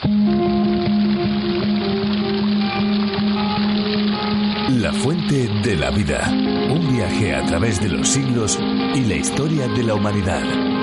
La fuente de la vida. Un viaje a través de los siglos y la historia de la humanidad.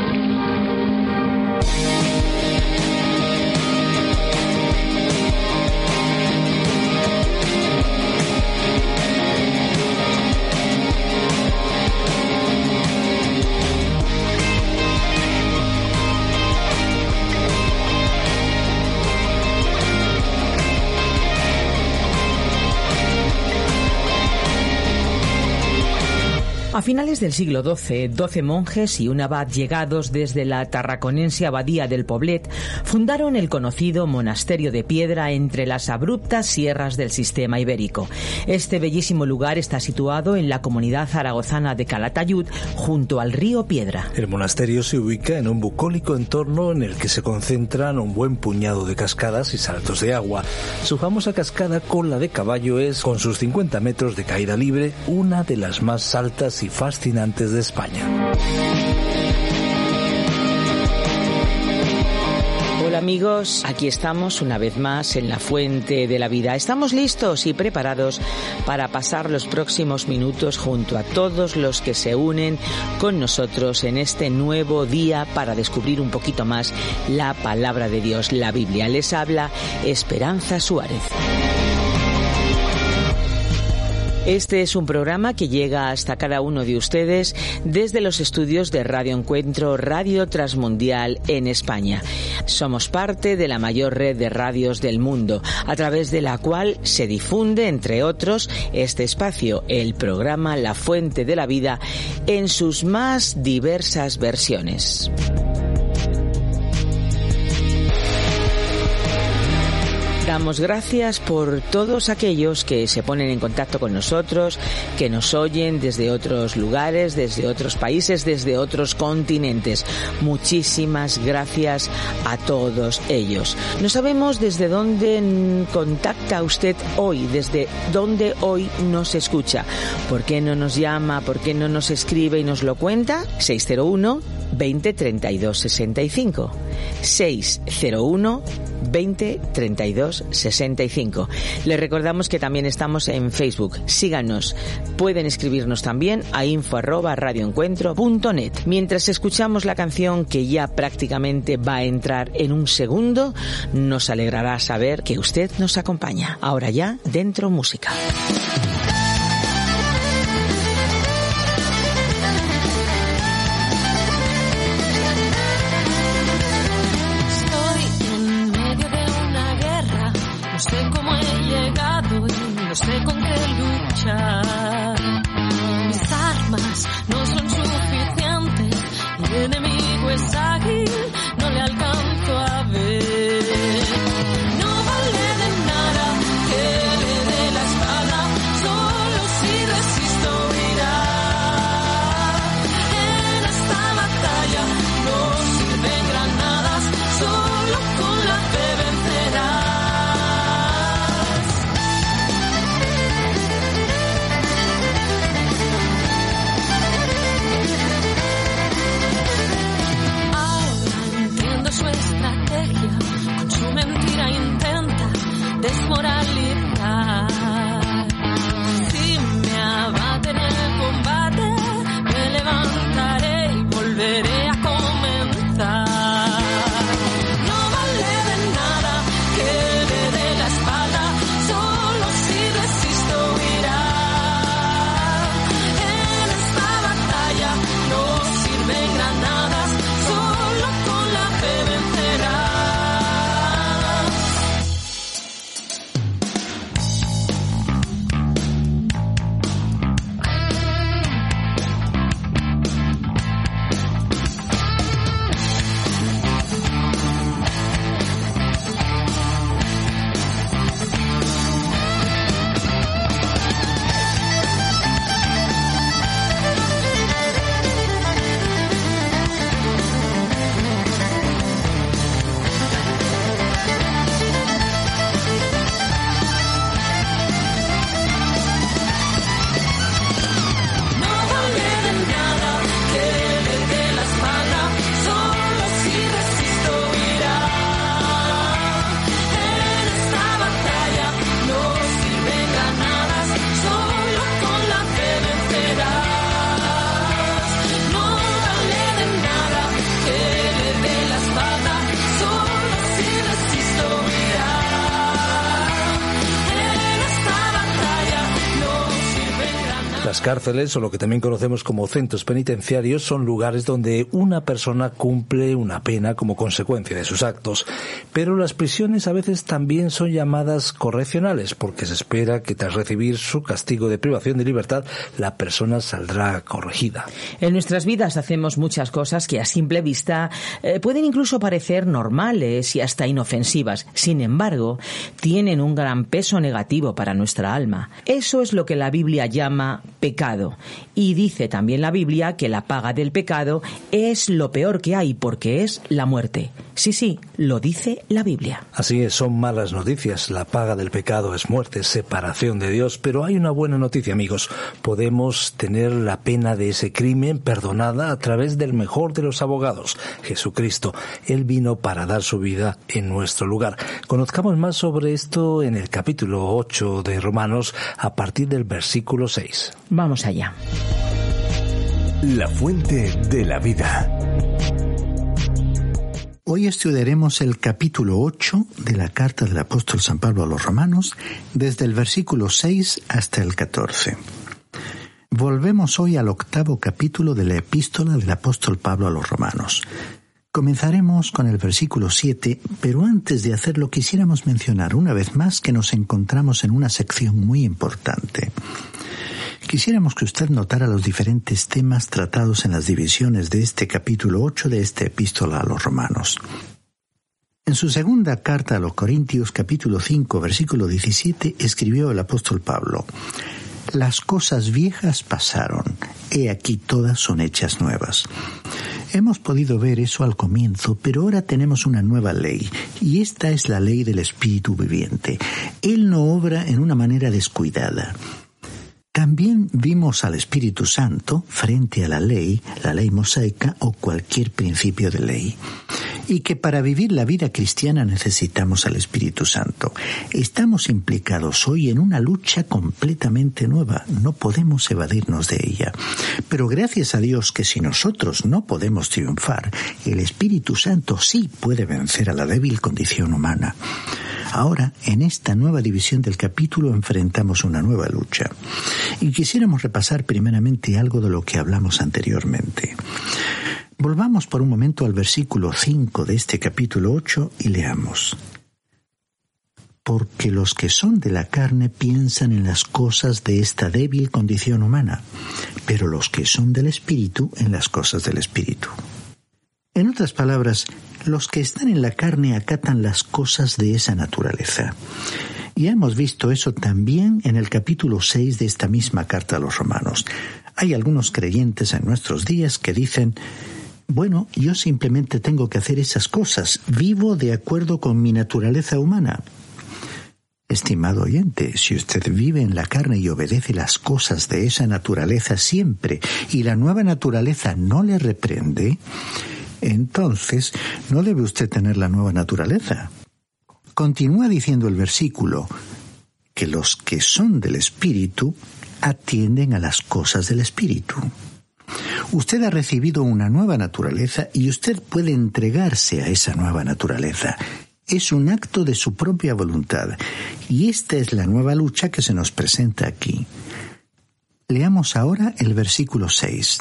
A finales del siglo XII, 12 monjes y un abad llegados desde la tarraconense abadía del Poblet fundaron el conocido monasterio de piedra entre las abruptas sierras del sistema ibérico. Este bellísimo lugar está situado en la comunidad zaragozana de Calatayud, junto al río Piedra. El monasterio se ubica en un bucólico entorno en el que se concentran un buen puñado de cascadas y saltos de agua. Su famosa cascada Cola de Caballo es, con sus 50 metros de caída libre, una de las más altas y fascinantes de España. Hola amigos, aquí estamos una vez más en la Fuente de la Vida. Estamos listos y preparados para pasar los próximos minutos junto a todos los que se unen con nosotros en este nuevo día para descubrir un poquito más la palabra de Dios, la Biblia. Les habla Esperanza Suárez. Este es un programa que llega hasta cada uno de ustedes desde los estudios de Radio Encuentro, Radio Transmundial en España. Somos parte de la mayor red de radios del mundo, a través de la cual se difunde, entre otros, este espacio, el programa La Fuente de la Vida, en sus más diversas versiones. Damos gracias por todos aquellos que se ponen en contacto con nosotros, que nos oyen desde otros lugares, desde otros países, desde otros continentes. Muchísimas gracias a todos ellos. No sabemos desde dónde contacta usted hoy, desde dónde hoy nos escucha. ¿Por qué no nos llama? ¿Por qué no nos escribe y nos lo cuenta? 601 20 32 65. 601 20 32 65. Les recordamos que también estamos en Facebook. Síganos. Pueden escribirnos también a info@radioencuentro.net. Mientras escuchamos la canción, que ya prácticamente va a entrar en un segundo, nos alegrará saber que usted nos acompaña. Ahora ya, dentro música. No sé con qué luchar. Mis armas no son suficientes. Mi enemigo es ágil, no le alcanzo a ver. No vale de nada que le dé la espalda, solo si resisto irá. En esta batalla no sirven granadas, solo con la fe vencerá. Las cárceles, o lo que también conocemos como centros penitenciarios, son lugares donde una persona cumple una pena como consecuencia de sus actos. Pero las prisiones a veces también son llamadas correccionales, porque se espera que tras recibir su castigo de privación de libertad, la persona saldrá corregida. En nuestras vidas hacemos muchas cosas que a simple vista pueden incluso parecer normales y hasta inofensivas. Sin embargo, tienen un gran peso negativo para nuestra alma. Eso es lo que la Biblia llama pecado. Y dice también la Biblia que la paga del pecado es lo peor que hay, porque es la muerte. Sí, lo dice la Biblia. Así es, son malas noticias. La paga del pecado es muerte, separación de Dios. Pero hay una buena noticia, amigos. Podemos tener la pena de ese crimen perdonada a través del mejor de los abogados, Jesucristo. Él vino para dar su vida en nuestro lugar. Conozcamos más sobre esto en el capítulo 8 de Romanos, a partir del versículo 6. Vamos allá. La fuente de la vida. Hoy estudiaremos el capítulo 8 de la carta del apóstol San Pablo a los Romanos, desde el versículo 6 hasta el 14. Volvemos hoy al 8º capítulo de la epístola del apóstol Pablo a los Romanos. Comenzaremos con el versículo 7, pero antes de hacerlo quisiéramos mencionar una vez más que nos encontramos en una sección muy importante. Quisiéramos que usted notara los diferentes temas tratados en las divisiones de este capítulo 8 de esta epístola a los Romanos. En su segunda carta a los Corintios, capítulo 5, versículo 17, escribió el apóstol Pablo: «Las cosas viejas pasaron, he aquí todas son hechas nuevas». Hemos podido ver eso al comienzo, pero ahora tenemos una nueva ley, y esta es la ley del Espíritu viviente. Él no obra en una manera descuidada. También vimos al Espíritu Santo frente a la ley mosaica o cualquier principio de ley. Y que para vivir la vida cristiana necesitamos al Espíritu Santo. Estamos implicados hoy en una lucha completamente nueva. No podemos evadirnos de ella. Pero gracias a Dios que si nosotros no podemos triunfar, el Espíritu Santo sí puede vencer a la débil condición humana. Ahora, en esta nueva división del capítulo, enfrentamos una nueva lucha. Y quisiéramos repasar primeramente algo de lo que hablamos anteriormente. Volvamos por un momento al versículo 5 de este capítulo 8 y leamos: «Porque los que son de la carne piensan en las cosas de esta débil condición humana, pero los que son del Espíritu en las cosas del Espíritu». En otras palabras, los que están en la carne acatan las cosas de esa naturaleza. Y hemos visto eso también en el capítulo 6 de esta misma carta a los Romanos. Hay algunos creyentes en nuestros días que dicen: «Bueno, yo simplemente tengo que hacer esas cosas, vivo de acuerdo con mi naturaleza humana». Estimado oyente, si usted vive en la carne y obedece las cosas de esa naturaleza siempre, y la nueva naturaleza no le reprende, entonces no debe usted tener la nueva naturaleza. Continúa diciendo el versículo que los que son del Espíritu atienden a las cosas del Espíritu. Usted ha recibido una nueva naturaleza y usted puede entregarse a esa nueva naturaleza. Es un acto de su propia voluntad, y esta es la nueva lucha que se nos presenta aquí. Leamos ahora el versículo 6.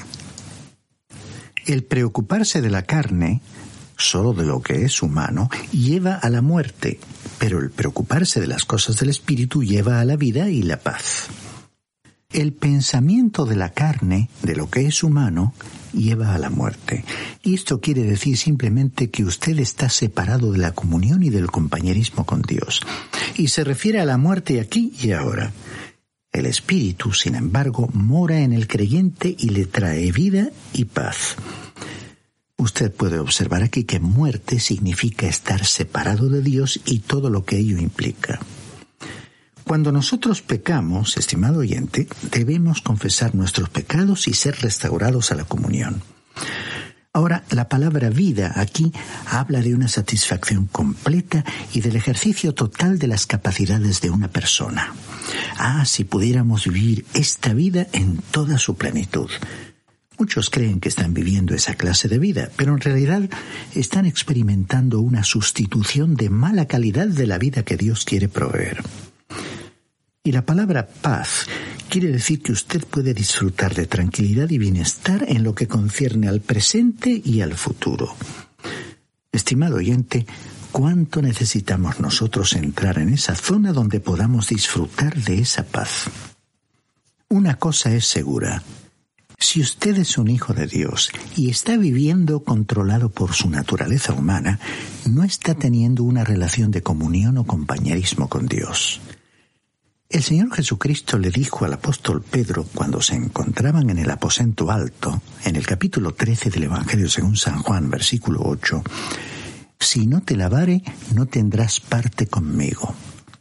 El preocuparse de la carne, solo de lo que es humano, lleva a la muerte, pero el preocuparse de las cosas del Espíritu lleva a la vida y la paz. El pensamiento de la carne, de lo que es humano, lleva a la muerte. Y esto quiere decir simplemente que usted está separado de la comunión y del compañerismo con Dios. Y se refiere a la muerte aquí y ahora. El Espíritu, sin embargo, mora en el creyente y le trae vida y paz. Usted puede observar aquí que muerte significa estar separado de Dios y todo lo que ello implica. Cuando nosotros pecamos, estimado oyente, debemos confesar nuestros pecados y ser restaurados a la comunión. Ahora, la palabra vida aquí habla de una satisfacción completa y del ejercicio total de las capacidades de una persona. Si pudiéramos vivir esta vida en toda su plenitud. Muchos creen que están viviendo esa clase de vida, pero en realidad están experimentando una sustitución de mala calidad de la vida que Dios quiere proveer. Y la palabra paz quiere decir que usted puede disfrutar de tranquilidad y bienestar en lo que concierne al presente y al futuro. Estimado oyente, ¿cuánto necesitamos nosotros entrar en esa zona donde podamos disfrutar de esa paz? Una cosa es segura. Si usted es un hijo de Dios y está viviendo controlado por su naturaleza humana, no está teniendo una relación de comunión o compañerismo con Dios. El Señor Jesucristo le dijo al apóstol Pedro cuando se encontraban en el aposento alto, en el capítulo 13 del Evangelio según San Juan, versículo 8, «Si no te lavare, no tendrás parte conmigo».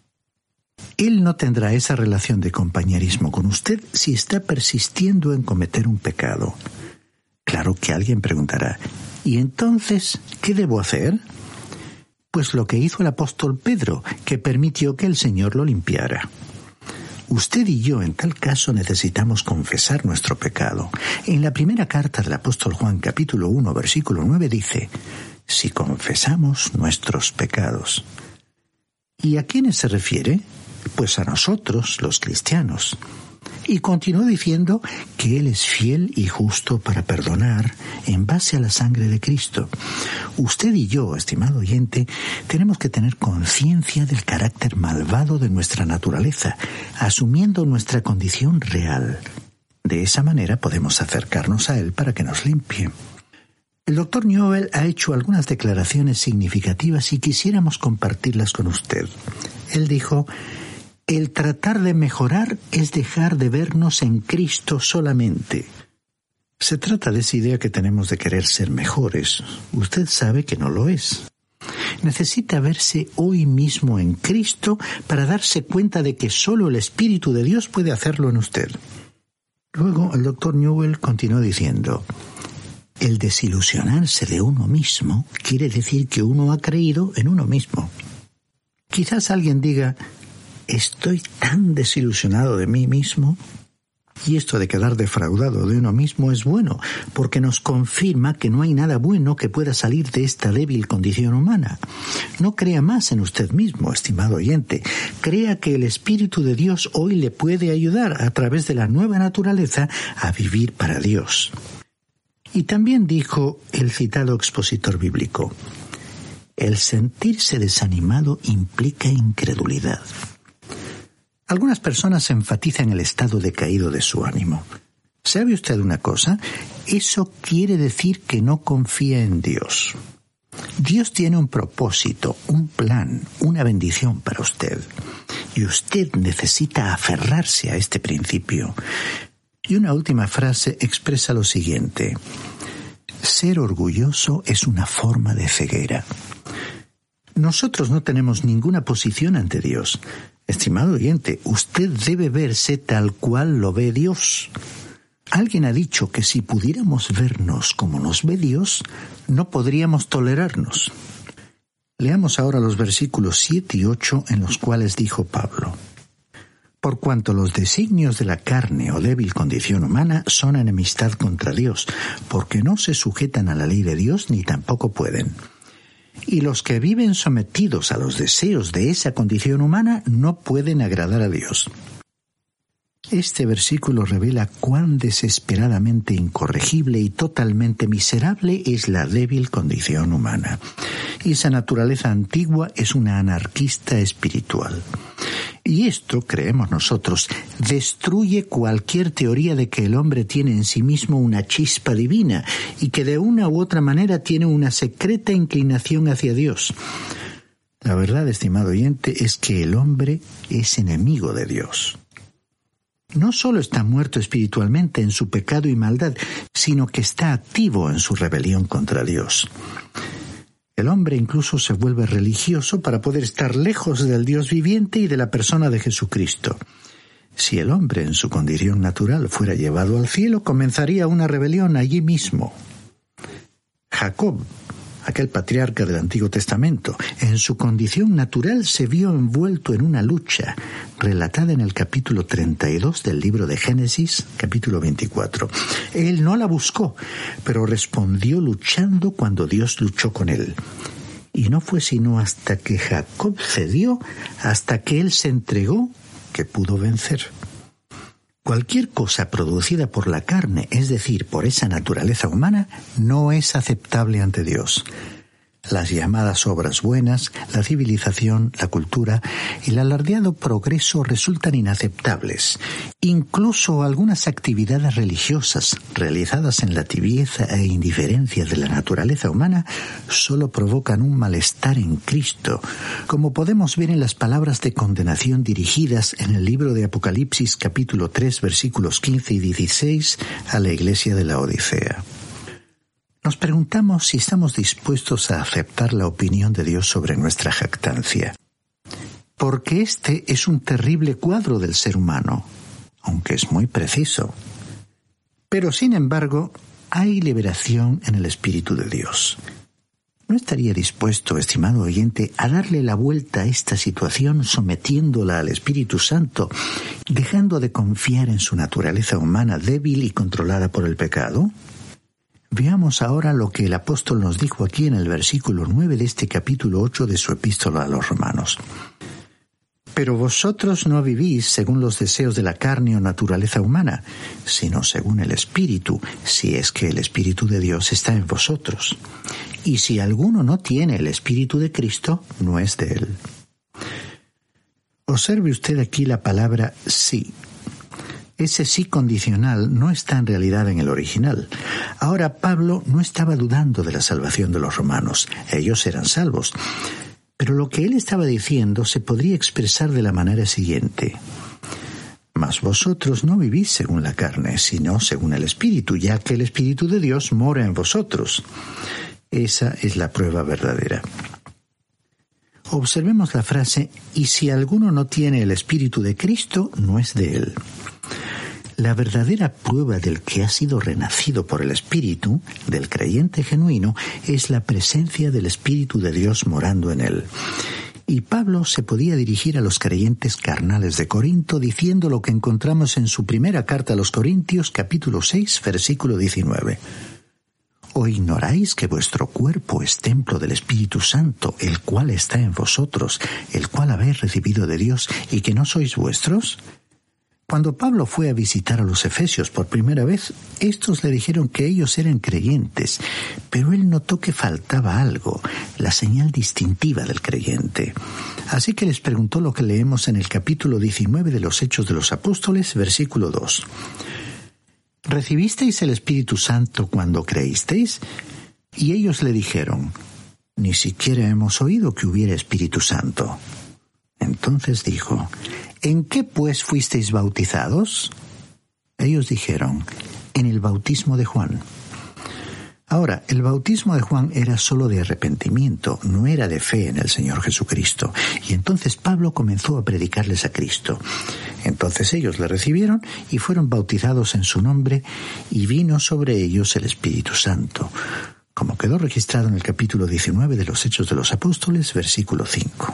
Él no tendrá esa relación de compañerismo con usted si está persistiendo en cometer un pecado. Claro que alguien preguntará, ¿y entonces qué debo hacer? Pues lo que hizo el apóstol Pedro, que permitió que el Señor lo limpiara. Usted y yo, en tal caso, necesitamos confesar nuestro pecado. En la primera carta del apóstol Juan, capítulo 1, versículo 9, dice, «Si confesamos nuestros pecados». ¿Y a quiénes se refiere? Pues a nosotros, los cristianos. Y continuó diciendo que Él es fiel y justo para perdonar en base a la sangre de Cristo. Usted y yo, estimado oyente, tenemos que tener conciencia del carácter malvado de nuestra naturaleza, asumiendo nuestra condición real. De esa manera podemos acercarnos a Él para que nos limpie. El Dr. Newell ha hecho algunas declaraciones significativas y quisiéramos compartirlas con usted. Él dijo, «El tratar de mejorar es dejar de vernos en Cristo solamente». Se trata de esa idea que tenemos de querer ser mejores. Usted sabe que no lo es. Necesita verse hoy mismo en Cristo para darse cuenta de que solo el Espíritu de Dios puede hacerlo en usted. Luego el Dr. Newell continuó diciendo, «El desilusionarse de uno mismo quiere decir que uno ha creído en uno mismo». Quizás alguien diga, «Estoy tan desilusionado de mí mismo». Y esto de quedar defraudado de uno mismo es bueno, porque nos confirma que no hay nada bueno que pueda salir de esta débil condición humana. No crea más en usted mismo, estimado oyente. Crea que el Espíritu de Dios hoy le puede ayudar a través de la nueva naturaleza a vivir para Dios. Y también dijo el citado expositor bíblico, «El sentirse desanimado implica incredulidad». Algunas personas enfatizan el estado decaído de su ánimo. ¿Sabe usted una cosa? Eso quiere decir que no confía en Dios. Dios tiene un propósito, un plan, una bendición para usted. Y usted necesita aferrarse a este principio. Y una última frase expresa lo siguiente. Ser orgulloso es una forma de ceguera. Nosotros no tenemos ninguna posición ante Dios. Estimado oyente, usted debe verse tal cual lo ve Dios. Alguien ha dicho que si pudiéramos vernos como nos ve Dios, no podríamos tolerarnos. Leamos ahora los versículos 7 y 8 en los cuales dijo Pablo, «Por cuanto los designios de la carne o débil condición humana son enemistad contra Dios, porque no se sujetan a la ley de Dios ni tampoco pueden. Y los que viven sometidos a los deseos de esa condición humana no pueden agradar a Dios». Este versículo revela cuán desesperadamente incorregible y totalmente miserable es la débil condición humana. Esa naturaleza antigua es una anarquista espiritual. Y esto, creemos nosotros, destruye cualquier teoría de que el hombre tiene en sí mismo una chispa divina y que de una u otra manera tiene una secreta inclinación hacia Dios. La verdad, estimado oyente, es que el hombre es enemigo de Dios. No solo está muerto espiritualmente en su pecado y maldad, sino que está activo en su rebelión contra Dios. El hombre incluso se vuelve religioso para poder estar lejos del Dios viviente y de la persona de Jesucristo. Si el hombre en su condición natural fuera llevado al cielo, comenzaría una rebelión allí mismo. Jacob, aquel patriarca del Antiguo Testamento, en su condición natural se vio envuelto en una lucha, relatada en el capítulo 32 del libro de Génesis, capítulo 24. Él no la buscó, pero respondió luchando cuando Dios luchó con él. Y no fue sino hasta que Jacob cedió, hasta que él se entregó, que pudo vencer. Cualquier cosa producida por la carne, es decir, por esa naturaleza humana, no es aceptable ante Dios. Las llamadas obras buenas, la civilización, la cultura y el alardeado progreso resultan inaceptables. Incluso algunas actividades religiosas realizadas en la tibieza e indiferencia de la naturaleza humana solo provocan un malestar en Cristo, como podemos ver en las palabras de condenación dirigidas en el libro de Apocalipsis capítulo 3 versículos 15 y 16 a la iglesia de la Odisea. Nos preguntamos si estamos dispuestos a aceptar la opinión de Dios sobre nuestra jactancia. Porque este es un terrible cuadro del ser humano, aunque es muy preciso. Pero, sin embargo, hay liberación en el Espíritu de Dios. ¿No estaría dispuesto, estimado oyente, a darle la vuelta a esta situación sometiéndola al Espíritu Santo, dejando de confiar en su naturaleza humana débil y controlada por el pecado? Veamos ahora lo que el apóstol nos dijo aquí en el versículo 9 de este capítulo 8 de su epístola a los Romanos. Pero vosotros no vivís según los deseos de la carne o naturaleza humana, sino según el Espíritu, si es que el Espíritu de Dios está en vosotros. Y si alguno no tiene el Espíritu de Cristo, no es de él. Observe usted aquí la palabra sí. Ese sí condicional no está en realidad en el original. Ahora Pablo no estaba dudando de la salvación de los romanos. Ellos eran salvos. Pero lo que él estaba diciendo se podría expresar de la manera siguiente. Mas vosotros no vivís según la carne, sino según el Espíritu, ya que el Espíritu de Dios mora en vosotros. Esa es la prueba verdadera. Observemos la frase, y si alguno no tiene el Espíritu de Cristo, no es de él. La verdadera prueba del que ha sido renacido por el Espíritu, del creyente genuino, es la presencia del Espíritu de Dios morando en él. Y Pablo se podía dirigir a los creyentes carnales de Corinto diciendo lo que encontramos en su primera carta a los Corintios, capítulo 6, versículo 19. ¿O ignoráis que vuestro cuerpo es templo del Espíritu Santo, el cual está en vosotros, el cual habéis recibido de Dios, y que no sois vuestros? Cuando Pablo fue a visitar a los efesios por primera vez, estos le dijeron que ellos eran creyentes, pero él notó que faltaba algo, la señal distintiva del creyente. Así que les preguntó lo que leemos en el capítulo 19 de los Hechos de los Apóstoles, versículo 2. ¿Recibisteis el Espíritu Santo cuando creísteis? Y ellos le dijeron, ni siquiera hemos oído que hubiera Espíritu Santo. Entonces dijo, ¿en qué pues fuisteis bautizados? Ellos dijeron, en el bautismo de Juan. Ahora, el bautismo de Juan era solo de arrepentimiento, no era de fe en el Señor Jesucristo. Y entonces Pablo comenzó a predicarles a Cristo. Entonces ellos le recibieron y fueron bautizados en su nombre, y vino sobre ellos el Espíritu Santo, como quedó registrado en el capítulo 19 de los Hechos de los Apóstoles, versículo 5.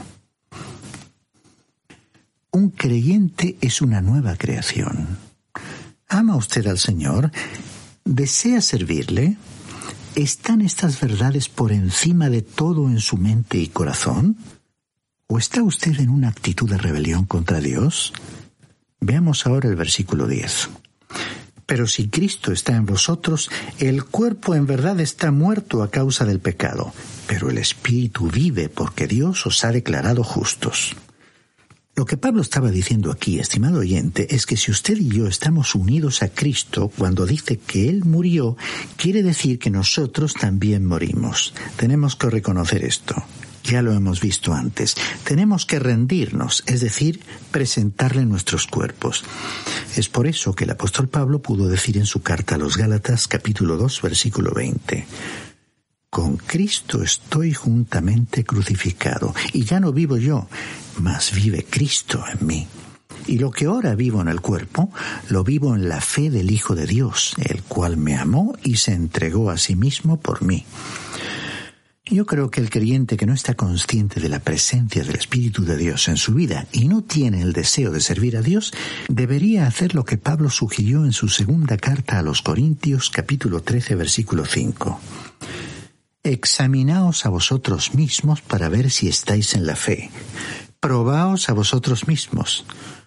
Un creyente es una nueva creación. ¿Ama usted al Señor? ¿Desea servirle? ¿Están estas verdades por encima de todo en su mente y corazón? ¿O está usted en una actitud de rebelión contra Dios? Veamos ahora el versículo 10. Pero si Cristo está en vosotros, el cuerpo en verdad está muerto a causa del pecado, pero el Espíritu vive porque Dios os ha declarado justos. Lo que Pablo estaba diciendo aquí, estimado oyente, es que si usted y yo estamos unidos a Cristo, cuando dice que Él murió, quiere decir que nosotros también morimos. Tenemos que reconocer esto. Ya lo hemos visto antes. Tenemos que rendirnos, es decir, presentarle nuestros cuerpos. Es por eso que el apóstol Pablo pudo decir en su carta a los Gálatas, capítulo 2, versículo 20, «Con Cristo estoy juntamente crucificado, y ya no vivo yo, mas vive Cristo en mí. Y lo que ahora vivo en el cuerpo, lo vivo en la fe del Hijo de Dios, el cual me amó y se entregó a sí mismo por mí». Yo creo que el creyente que no está consciente de la presencia del Espíritu de Dios en su vida y no tiene el deseo de servir a Dios, debería hacer lo que Pablo sugirió en su segunda carta a los Corintios, capítulo 13, versículo 5. Examinaos a vosotros mismos para ver si estáis en la fe. Probaos a vosotros mismos.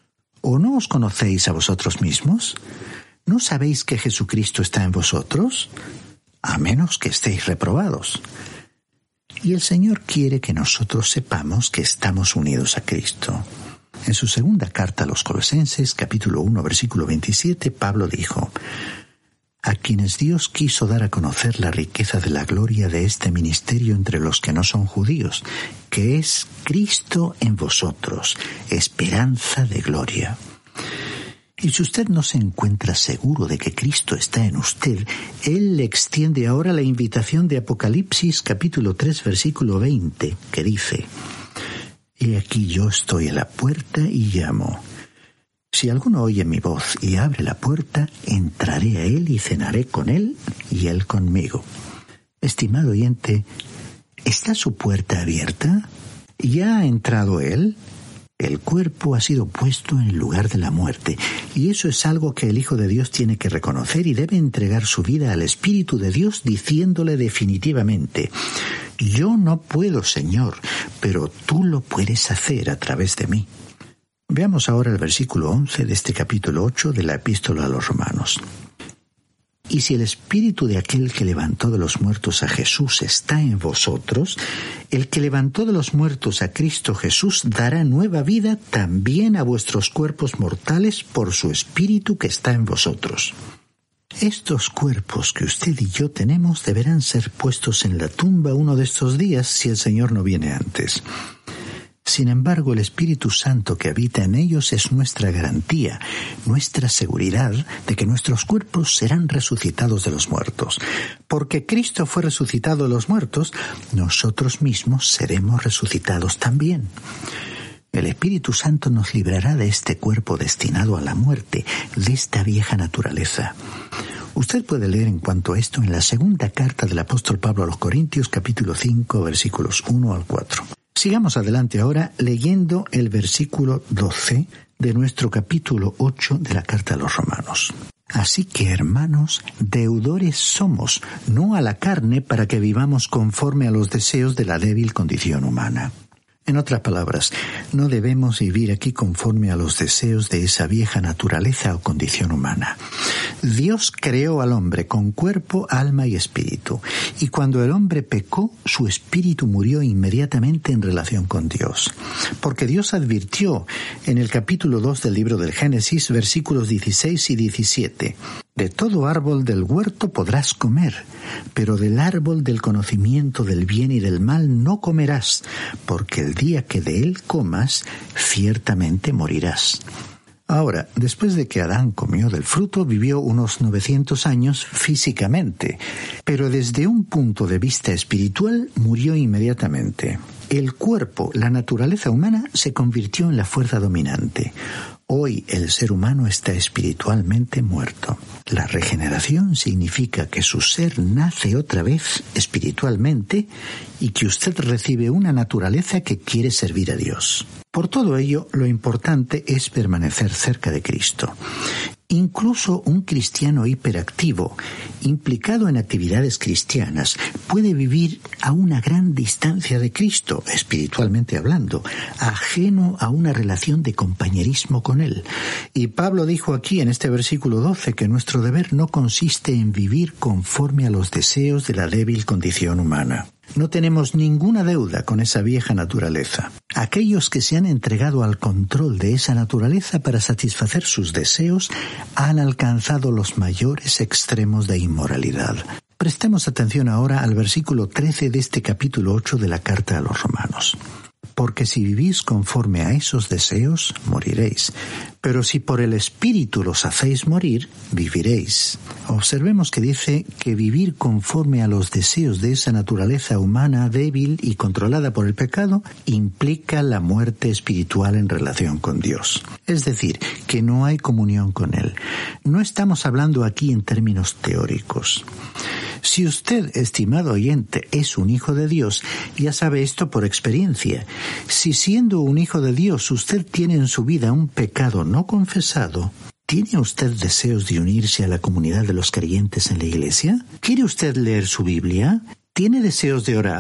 ¿O no os conocéis a vosotros mismos? ¿No sabéis que Jesucristo está en vosotros? A menos que estéis reprobados. Y el Señor quiere que nosotros sepamos que estamos unidos a Cristo. En su segunda carta a los Colosenses, capítulo 1, versículo 27, Pablo dijo: a quienes Dios quiso dar a conocer la riqueza de la gloria de este ministerio entre los que no son judíos, que es Cristo en vosotros, esperanza de gloria. Y si usted no se encuentra seguro de que Cristo está en usted, Él le extiende ahora la invitación de Apocalipsis capítulo 3, versículo 20, que dice: He aquí yo estoy a la puerta y llamo. Si alguno oye mi voz y abre la puerta, entraré a él y cenaré con él y él conmigo. Estimado oyente, ¿está su puerta abierta? ¿Ya ha entrado él? El cuerpo ha sido puesto en el lugar de la muerte, y eso es algo que el Hijo de Dios tiene que reconocer y debe entregar su vida al Espíritu de Dios diciéndole definitivamente: yo no puedo, Señor, pero tú lo puedes hacer a través de mí. Veamos ahora el versículo 11 de este capítulo 8 de la Epístola a los Romanos. Y si el Espíritu de aquel que levantó de los muertos a Jesús está en vosotros, el que levantó de los muertos a Cristo Jesús dará nueva vida también a vuestros cuerpos mortales por su Espíritu que está en vosotros. Estos cuerpos que usted y yo tenemos deberán ser puestos en la tumba uno de estos días si el Señor no viene antes. Sin embargo, el Espíritu Santo que habita en ellos es nuestra garantía, nuestra seguridad de que nuestros cuerpos serán resucitados de los muertos. Porque Cristo fue resucitado de los muertos, nosotros mismos seremos resucitados también. El Espíritu Santo nos librará de este cuerpo destinado a la muerte, de esta vieja naturaleza. Usted puede leer en cuanto a esto en la segunda carta del apóstol Pablo a los Corintios, capítulo 5, versículos 1 al 4. Sigamos adelante ahora leyendo el versículo 12 de nuestro capítulo 8 de la carta a los Romanos. Así que, hermanos, deudores somos, no a la carne, para que vivamos conforme a los deseos de la débil condición humana. En otras palabras, no debemos vivir aquí conforme a los deseos de esa vieja naturaleza o condición humana. Dios creó al hombre con cuerpo, alma y espíritu, y cuando el hombre pecó, su espíritu murió inmediatamente en relación con Dios. Porque Dios advirtió en el capítulo 2 del libro del Génesis, versículos 16 y 17, de todo árbol del huerto podrás comer, pero del árbol del conocimiento del bien y del mal no comerás, porque el día que de él comas, ciertamente morirás. Ahora, después de que Adán comió del fruto, vivió unos 900 años físicamente, pero desde un punto de vista espiritual murió inmediatamente. El cuerpo, la naturaleza humana, se convirtió en la fuerza dominante. Hoy el ser humano está espiritualmente muerto. La regeneración significa que su ser nace otra vez espiritualmente y que usted recibe una naturaleza que quiere servir a Dios. Por todo ello, lo importante es permanecer cerca de Cristo. Incluso un cristiano hiperactivo, implicado en actividades cristianas, puede vivir a una gran distancia de Cristo, espiritualmente hablando, ajeno a una relación de compañerismo con Él. Y Pablo dijo aquí en este versículo 12 que nuestro deber no consiste en vivir conforme a los deseos de la débil condición humana. No tenemos ninguna deuda con esa vieja naturaleza. Aquellos que se han entregado al control de esa naturaleza para satisfacer sus deseos han alcanzado los mayores extremos de inmoralidad. Prestemos atención ahora al versículo 13 de este capítulo 8 de la carta a los Romanos. Porque si vivís conforme a esos deseos, moriréis. Pero si por el Espíritu los hacéis morir, viviréis. Observemos que dice que vivir conforme a los deseos de esa naturaleza humana débil y controlada por el pecado implica la muerte espiritual en relación con Dios. Es decir, que no hay comunión con Él. No estamos hablando aquí en términos teóricos. Si usted, estimado oyente, es un hijo de Dios, ya sabe esto por experiencia. Si siendo un hijo de Dios usted tiene en su vida un pecado no confesado, ¿tiene usted deseos de unirse a la comunidad de los creyentes en la iglesia? ¿Quiere usted leer su Biblia? ¿Tiene deseos de orar?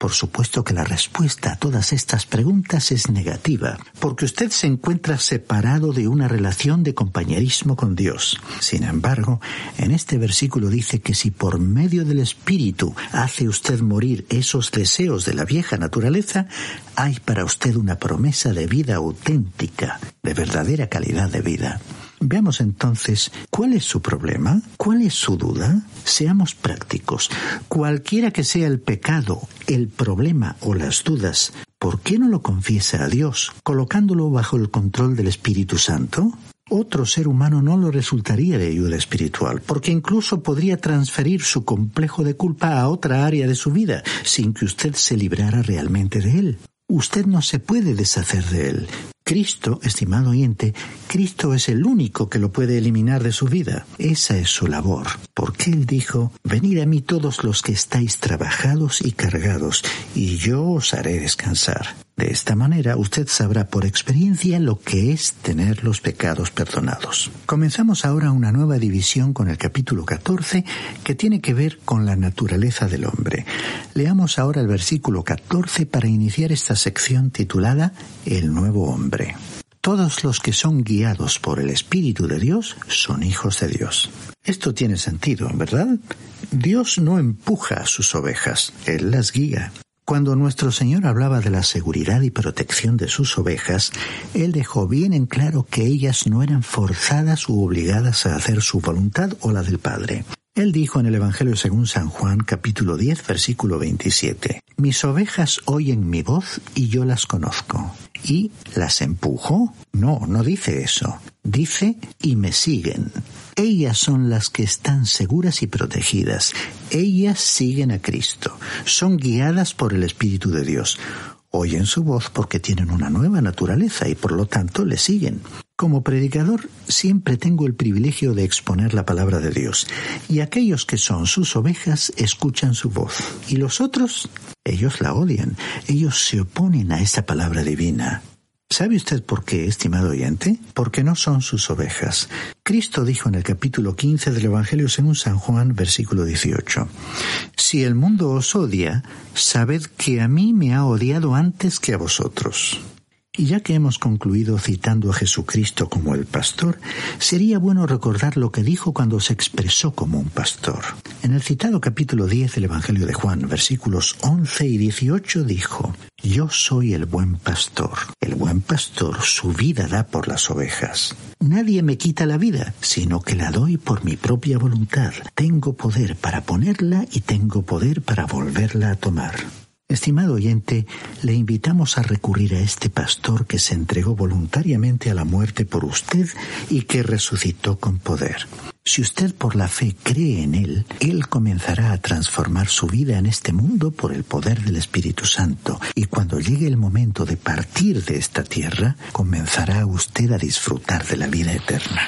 Por supuesto que la respuesta a todas estas preguntas es negativa, porque usted se encuentra separado de una relación de compañerismo con Dios. Sin embargo, en este versículo dice que si por medio del Espíritu hace usted morir esos deseos de la vieja naturaleza, hay para usted una promesa de vida auténtica, de verdadera calidad de vida. Veamos entonces, ¿cuál es su problema? ¿Cuál es su duda? Seamos prácticos. Cualquiera que sea el pecado, el problema o las dudas, ¿por qué no lo confiesa a Dios, colocándolo bajo el control del Espíritu Santo? Otro ser humano no lo resultaría de ayuda espiritual, porque incluso podría transferir su complejo de culpa a otra área de su vida, sin que usted se librara realmente de él. Usted no se puede deshacer de él. Cristo, estimado oyente, Cristo es el único que lo puede eliminar de su vida. Esa es su labor. Porque Él dijo, venid a mí todos los que estáis trabajados y cargados, y yo os haré descansar. De esta manera usted sabrá por experiencia lo que es tener los pecados perdonados. Comenzamos ahora una nueva división con el capítulo 14 que tiene que ver con la naturaleza del hombre. Leamos ahora el versículo 14 para iniciar esta sección titulada El nuevo hombre. Todos los que son guiados por el Espíritu de Dios son hijos de Dios. Esto tiene sentido, ¿verdad? Dios no empuja a sus ovejas, Él las guía. Cuando nuestro Señor hablaba de la seguridad y protección de sus ovejas, Él dejó bien en claro que ellas no eran forzadas u obligadas a hacer su voluntad o la del Padre. Él dijo en el Evangelio según San Juan, capítulo 10, versículo 27, «Mis ovejas oyen mi voz y yo las conozco. ¿Y las empujo? No, no dice eso. Dice, y me siguen». Ellas son las que están seguras y protegidas. Ellas siguen a Cristo. Son guiadas por el Espíritu de Dios. Oyen su voz porque tienen una nueva naturaleza y por lo tanto le siguen. Como predicador siempre tengo el privilegio de exponer la palabra de Dios, y aquellos que son sus ovejas escuchan su voz. ¿Y los otros? Ellos la odian. Ellos se oponen a esa palabra divina. ¿Sabe usted por qué, estimado oyente? Porque no son sus ovejas. Cristo dijo en el capítulo 15 del Evangelio según San Juan, versículo 18, «Si el mundo os odia, sabed que a mí me ha odiado antes que a vosotros». Y ya que hemos concluido citando a Jesucristo como el pastor, sería bueno recordar lo que dijo cuando se expresó como un pastor. En el citado capítulo 10 del Evangelio de Juan, versículos 11 y 18, dijo, «Yo soy el buen pastor. El buen pastor su vida da por las ovejas. Nadie me quita la vida, sino que la doy por mi propia voluntad. Tengo poder para ponerla y tengo poder para volverla a tomar». Estimado oyente, le invitamos a recurrir a este pastor que se entregó voluntariamente a la muerte por usted y que resucitó con poder. Si usted por la fe cree en Él, Él comenzará a transformar su vida en este mundo por el poder del Espíritu Santo, y cuando llegue el momento de partir de esta tierra, comenzará usted a disfrutar de la vida eterna.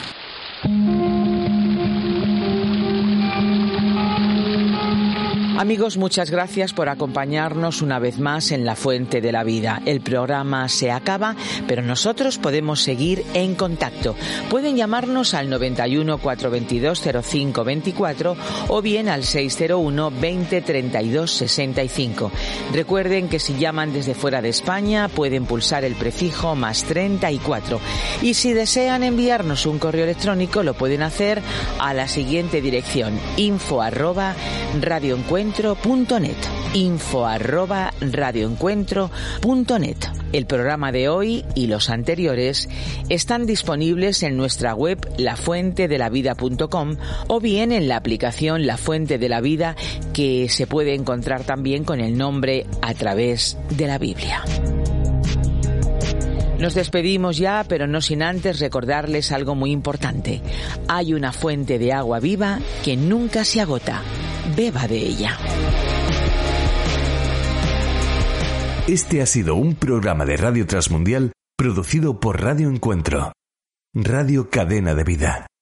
Amigos, muchas gracias por acompañarnos una vez más en La Fuente de la Vida. El programa se acaba, pero nosotros podemos seguir en contacto. Pueden llamarnos al 91 422 0524 o bien al 601 20 32 65. Recuerden que si llaman desde fuera de España pueden pulsar el prefijo más 34. Y si desean enviarnos un correo electrónico lo pueden hacer a la siguiente dirección: info@radioencuentro.net. info@radioencuentro.net. El programa de hoy y los anteriores están disponibles en nuestra web lafuentedelavida.com o bien en la aplicación La Fuente de la Vida, que se puede encontrar también con el nombre A Través de la Biblia. Nos despedimos ya, pero no sin antes recordarles algo muy importante. Hay una fuente de agua viva que nunca se agota. Beba de ella. Este ha sido un programa de Radio Transmundial producido por Radio Encuentro, Radio Cadena de Vida.